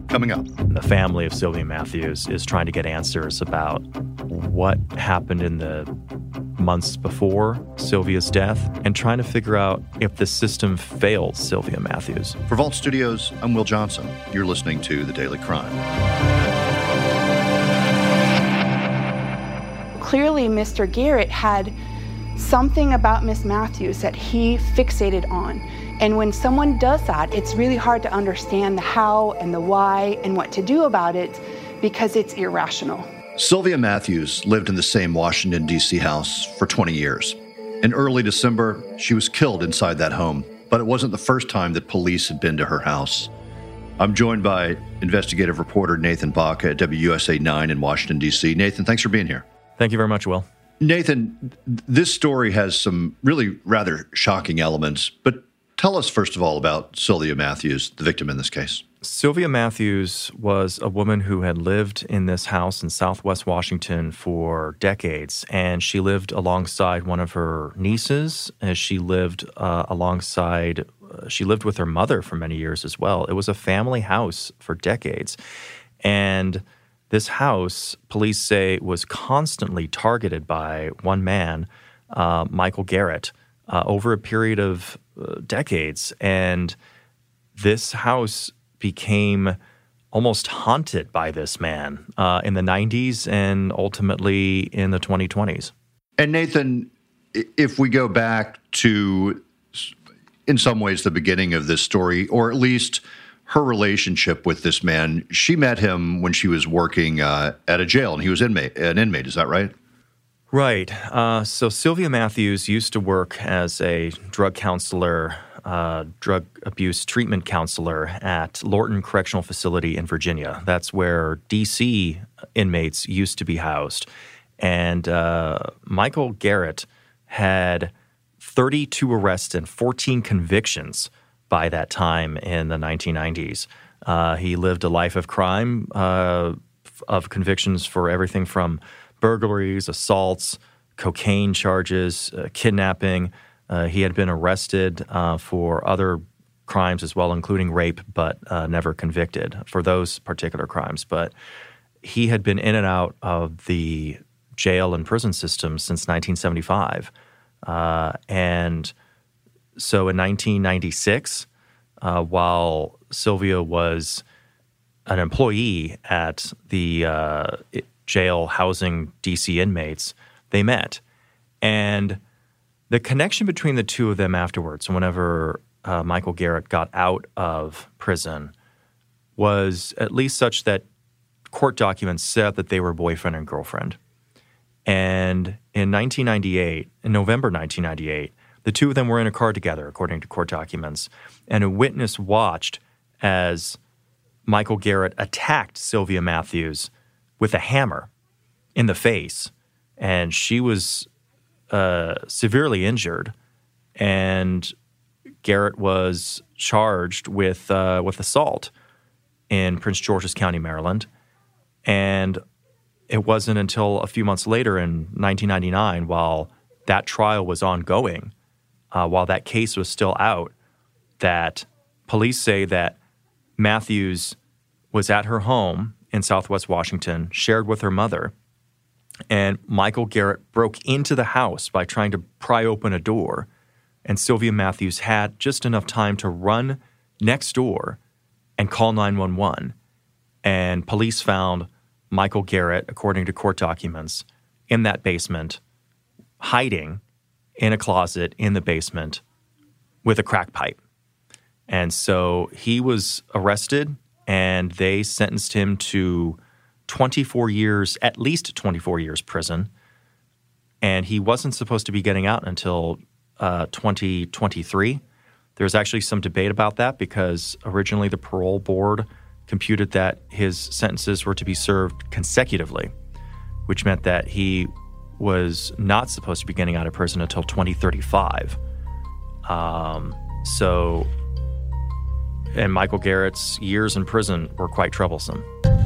coming up. The family of Sylvia Matthews is trying to get answers about what happened in the months before Sylvia's death and trying to figure out if the system failed Sylvia Matthews. For Vault Studios, I'm Will Johnson. You're listening to The Daily Crime. Clearly, Mr. Garrett had something about Miss Matthews that he fixated on. And when someone does that, it's really hard to understand the how and the why and what to do about it because it's irrational. Sylvia Matthews lived in the same Washington, D.C. house for 20 years. In early December, she was killed inside that home, but it wasn't the first time that police had been to her house. I'm joined by investigative reporter Nathan Baca at WUSA 9 in Washington, D.C. Nathan, thanks for being here. Thank you very much, Will. Nathan, this story has some really rather shocking elements, but tell us, first of all, about Sylvia Matthews, the victim in this case. Sylvia Matthews was a woman who had lived in this house in Southwest Washington for decades, and she lived alongside one of her nieces, as she lived she lived with her mother for many years as well. It was a family house for decades. And this house, police say, was constantly targeted by one man, Michael Garrett, over a period of decades. And this house became almost haunted by this man in the 90s and ultimately in the 2020s. And Nathan, if we go back to, in some ways, the beginning of this story, or at least her relationship with this man, she met him when she was working at a jail, and he was an inmate. Is that right? Right. So Sylvia Matthews used to work as a drug counselor, drug abuse treatment counselor at Lorton Correctional Facility in Virginia. That's where D.C. inmates used to be housed. And Michael Garrett had 32 arrests and 14 convictions by that time in the 1990s. He lived a life of crime, of convictions for everything from burglaries, assaults, cocaine charges, kidnapping. He had been arrested for other crimes as well, including rape, but never convicted for those particular crimes. But he had been in and out of the jail and prison system since 1975. And so in 1996, while Sylvia was an employee at the jail housing D.C. inmates, they met. And the connection between the two of them afterwards, whenever Michael Garrett got out of prison, was at least such that court documents said that they were boyfriend and girlfriend. And in November 1998, the two of them were in a car together, according to court documents, and a witness watched as Michael Garrett attacked Sylvia Matthews with a hammer in the face, and she was severely injured, and Garrett was charged with assault in Prince George's County, Maryland. And it wasn't until a few months later in 1999, while that trial was ongoing, while that case was still out, that police say that Matthews was at her home in Southwest Washington, shared with her mother, and Michael Garrett broke into the house by trying to pry open a door, and Sylvia Matthews had just enough time to run next door and call 911. And police found Michael Garrett, according to court documents, in that basement, hiding in a closet in the basement with a crack pipe. And so he was arrested, and they sentenced him to 24 years, at least 24 years prison. And he wasn't supposed to be getting out until 2023. There's actually some debate about that because originally the parole board computed that his sentences were to be served consecutively, which meant that he was not supposed to be getting out of prison until 2035. And Michael Garrett's years in prison were quite troublesome.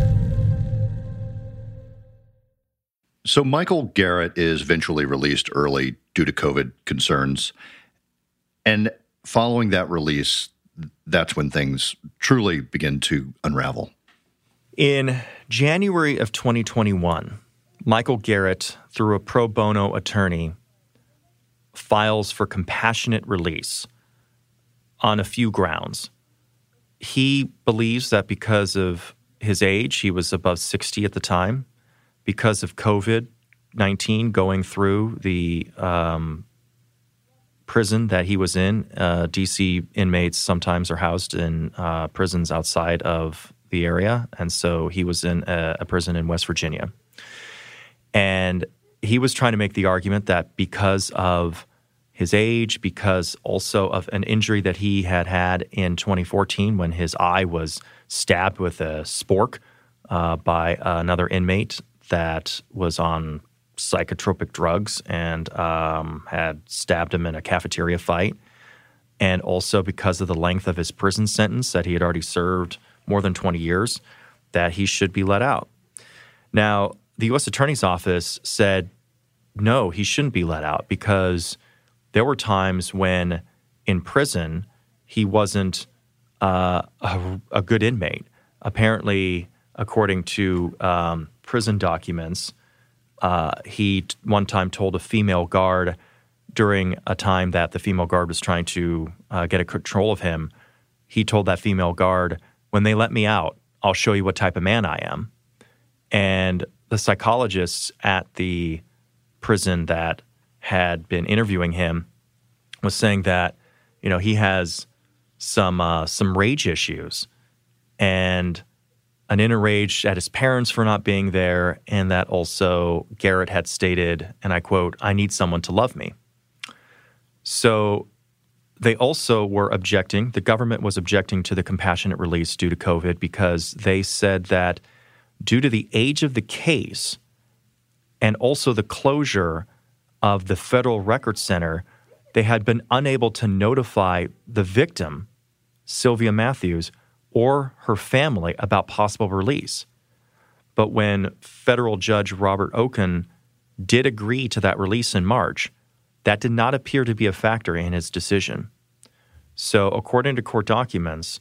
So Michael Garrett is eventually released early due to COVID concerns. And following that release, that's when things truly begin to unravel. In January of 2021, Michael Garrett, through a pro bono attorney, files for compassionate release on a few grounds. He believes that because of his age, he was above 60 at the time, because of COVID-19 going through the prison that he was in. D.C. inmates sometimes are housed in prisons outside of the area, and so he was in a prison in West Virginia. And he was trying to make the argument that because of his age, because also of an injury that he had in 2014 when his eye was stabbed with a spork by another inmate that was on psychotropic drugs and had stabbed him in a cafeteria fight, and also because of the length of his prison sentence that he had already served more than 20 years, that he should be let out. Now, the U.S. Attorney's Office said, no, he shouldn't be let out because there were times when in prison he wasn't a good inmate. Apparently, according to prison documents, he one time told a female guard during a time that the female guard was trying to get a control of him, he told that female guard, when they let me out, I'll show you what type of man I am. And the psychologists at the prison that had been interviewing him was saying that, you know, he has some rage issues and an inner rage at his parents for not being there, and that also Garrett had stated, and I quote, "I need someone to love me." So they also were objecting, the government was objecting to the compassionate release due to COVID because they said that due to the age of the case and also the closure of the Federal Record Center, they had been unable to notify the victim, Sylvia Matthews, or her family about possible release. But when federal judge Robert Oken did agree to that release in March, that did not appear to be a factor in his decision. So according to court documents,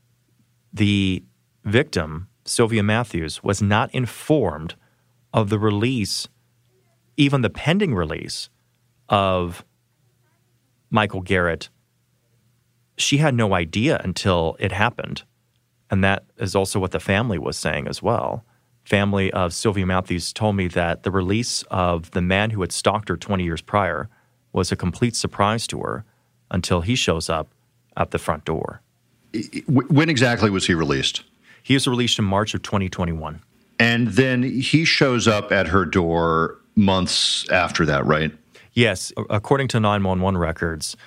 the victim, Sylvia Matthews, was not informed of the release, even the pending release of Michael Garrett. She had no idea until it happened. And that is also what the family was saying as well. Family of Sylvia Matthews told me that the release of the man who had stalked her 20 years prior was a complete surprise to her until he shows up at the front door. When exactly was he released? He was released in March of 2021. And then he shows up at her door months after that, right? Yes. According to 911 records,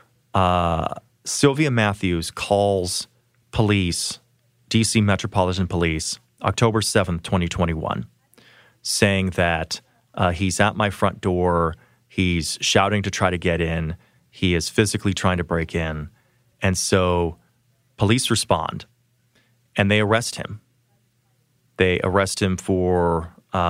Sylvia Matthews calls police, D.C. Metropolitan Police, October 7th, 2021, saying that he's at my front door, he's shouting to try to get in, he is physically trying to break in. And so police respond, and they arrest him. They arrest him for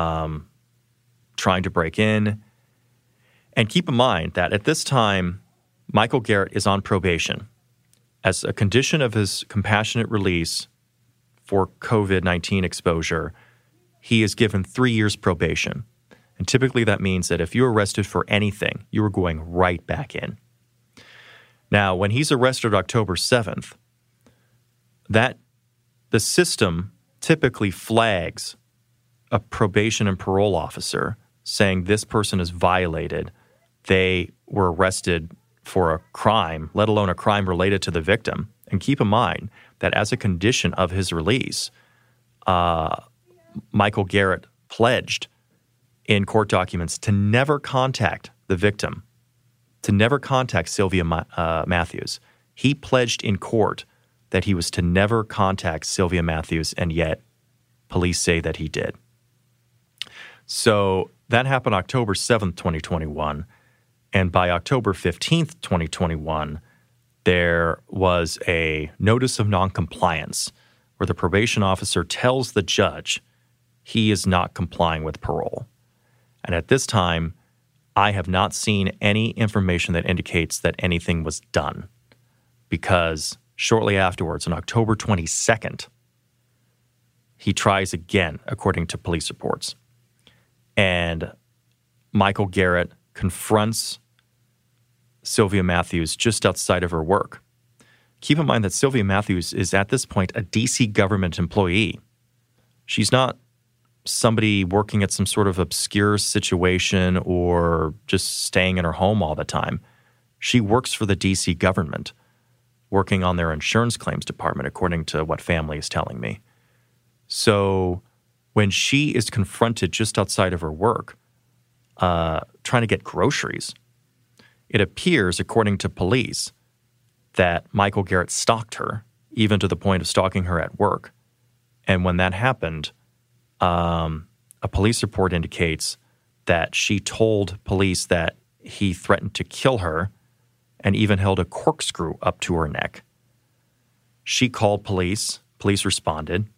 trying to break in. And keep in mind that at this time, Michael Garrett is on probation. As a condition of his compassionate release for COVID-19 exposure, he is given 3 years probation. And typically that means that if you're arrested for anything, you are going right back in. Now, when he's arrested October 7th, the system typically flags a probation and parole officer saying this person is violated. They were arrested for a crime, let alone a crime related to the victim. And keep in mind that as a condition of his release, Michael Garrett pledged in court documents to never contact the victim, to never contact Sylvia Matthews. He pledged in court that he was to never contact Sylvia Matthews, and yet police say that he did. So that happened October 7th, 2021. And by October 15th, 2021, there was a notice of noncompliance where the probation officer tells the judge he is not complying with parole. And at this time, I have not seen any information that indicates that anything was done, because shortly afterwards, on October 22nd, he tries again, according to police reports. And Michael Garrett confronts Sylvia Matthews just outside of her work. Keep in mind that Sylvia Matthews is at this point a DC government employee. She's not somebody working at some sort of obscure situation or just staying in her home all the time. She works for the DC government, working on their insurance claims department, according to what family is telling me. So when she is confronted just outside of her work, trying to get groceries, it appears, according to police, that Michael Garrett stalked her, even to the point of stalking her at work. And when that happened, a police report indicates that she told police that he threatened to kill her and even held a corkscrew up to her neck. She called police. Police responded.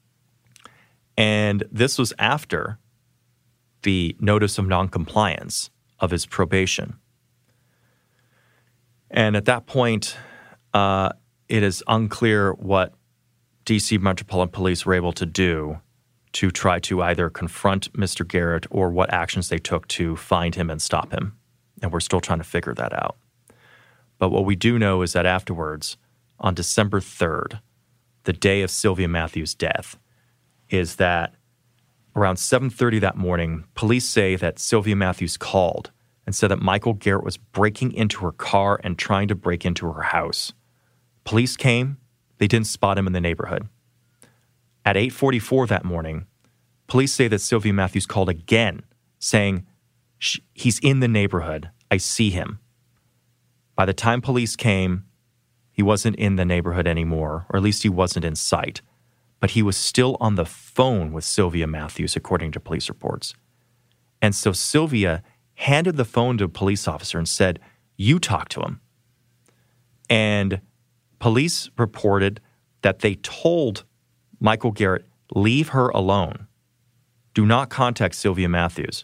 And this was after the notice of noncompliance of his probation. And at that point, it is unclear what DC Metropolitan Police were able to do to try to either confront Mr. Garrett or what actions they took to find him and stop him. And we're still trying to figure that out. But what we do know is that afterwards, on December 3rd, the day of Sylvia Matthews' death, is that around 7:30 that morning, police say that Sylvia Matthews called and said that Michael Garrett was breaking into her car and trying to break into her house. Police came. They didn't spot him in the neighborhood. At 8:44 that morning, police say that Sylvia Matthews called again, saying, he's in the neighborhood. I see him. By the time police came, he wasn't in the neighborhood anymore, or at least he wasn't in sight. But he was still on the phone with Sylvia Matthews, according to police reports. And so Sylvia handed the phone to a police officer and said, "You talk to him." And police reported that they told Michael Garrett, "Leave her alone. Do not contact Sylvia Matthews."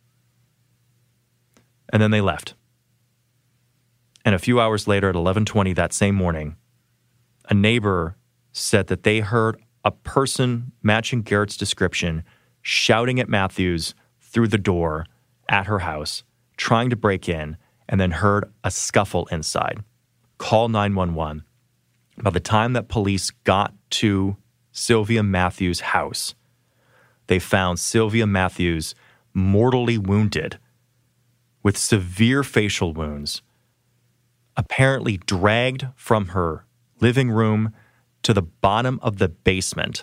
And then they left. And a few hours later, at 11:20 that same morning, a neighbor said that they heard a person matching Garrett's description shouting at Matthews through the door at her house, trying to break in, and then heard a scuffle inside. Call 911. By the time that police got to Sylvia Matthews' house, they found Sylvia Matthews mortally wounded with severe facial wounds, apparently dragged from her living room to the bottom of the basement.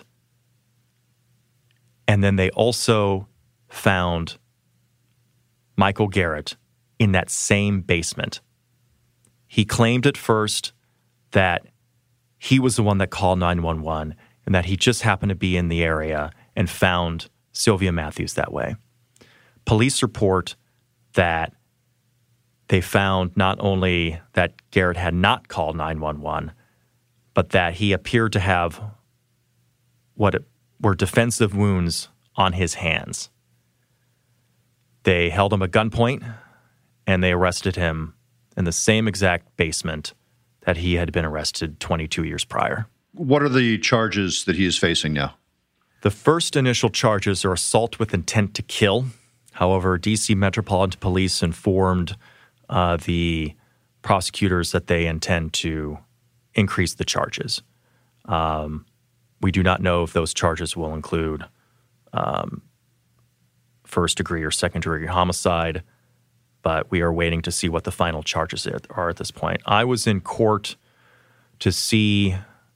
And then they also found Michael Garrett in that same basement. He claimed at first that he was the one that called 911 and that he just happened to be in the area and found Sylvia Matthews that way. Police report that they found not only that Garrett had not called 911, but that he appeared to have what were defensive wounds on his hands. They held him at gunpoint, and they arrested him in the same exact basement that he had been arrested 22 years prior. What are the charges that he is facing now? The first initial charges are assault with intent to kill. However, DC Metropolitan Police informed the prosecutors that they intend to increase the charges. We do not know if those charges will include first-degree or second-degree homicide, but we are waiting to see what the final charges are at this point. I was in court to see...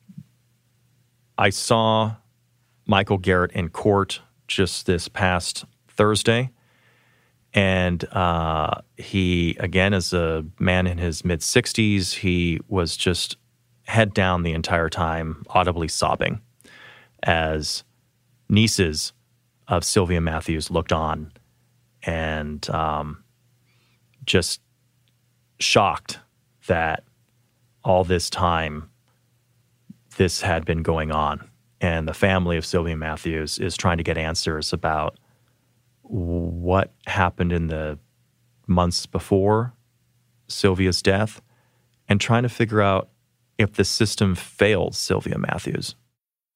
I saw Michael Garrett in court just this past Thursday, and he, again, is a man in his mid-60s. He was just head down the entire time, audibly sobbing, as nieces of Sylvia Matthews looked on and just shocked that all this time this had been going on. And the family of Sylvia Matthews is trying to get answers about what happened in the months before Sylvia's death and trying to figure out if the system failed Sylvia Matthews.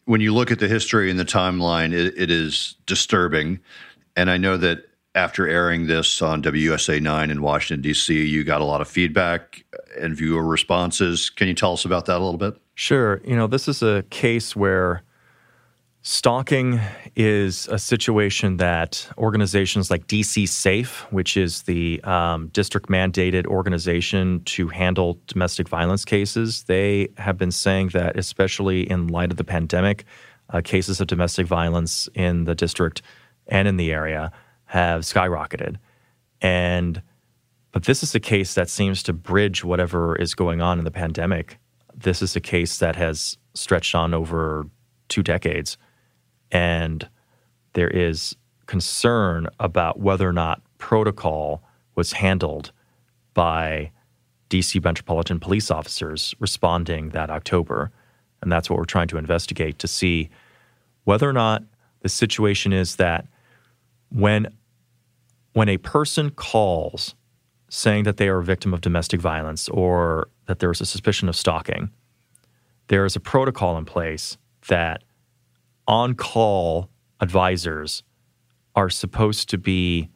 when you look at the history and the timeline, it is disturbing. And I know that after airing this on WUSA 9 in Washington, D.C., you got a lot of feedback and viewer responses. Can you tell us about that a little bit? Sure. This is a case where stalking is a situation that organizations like DC Safe, which is the district-mandated organization to handle domestic violence cases, they have been saying that, especially in light of the pandemic, cases of domestic violence in the district and in the area have skyrocketed. But this is a case that seems to bridge whatever is going on in the pandemic. This is a case that has stretched on over 2 decades. And there is concern about whether or not protocol was handled by D.C. Metropolitan Police officers responding that October. And that's what we're trying to investigate, to see whether or not the situation is that when a person calls saying that they are a victim of domestic violence or that there is a suspicion of stalking, there is a protocol in place that on-call advisors are supposed to be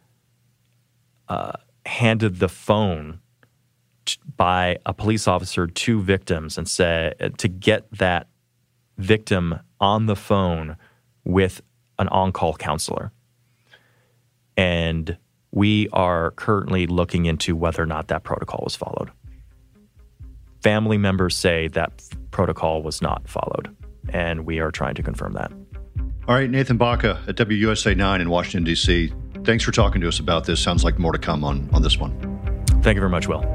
handed the phone by a police officer to victims and say to get that victim on the phone with an on-call counselor. And we are currently looking into whether or not that protocol was followed. Family members say that protocol was not followed, and we are trying to confirm that. All right, Nathan Baca at WUSA 9 in Washington, D.C. Thanks for talking to us about this. Sounds like more to come on this one. Thank you very much, Will.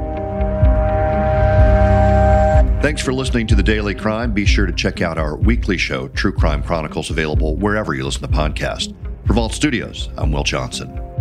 Thanks for listening to The Daily Crime. Be sure to check out our weekly show, True Crime Chronicles, available wherever you listen to podcasts. For Vault Studios, I'm Will Johnson.